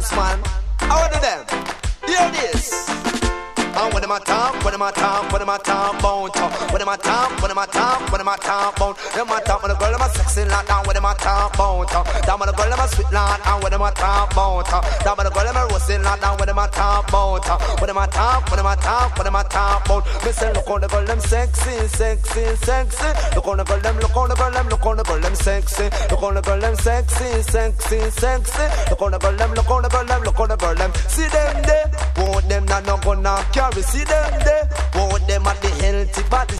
dance, man. How do them? Here it is. And when them a talk, when them a talk, when them a talk about when them a talk, when them a talk, when them a talk about them a talk, when the girl them a sexy like down when them a talk about down when the girl them a sweet like and when them a talk about down when the girl them a roasting like down when them a talk about when them a talk, when them a talk, when them a talk about me say look on the girl them sexy, sexy, sexy. Look on the girl them, look on the girl them, look on the girl them sexy. Look on the girl them sexy, sexy, sexy. Look on the girl them, look on the girl them, look on the girl them. See them there, want them not no gonna carry. See them there, want them at the healthy body.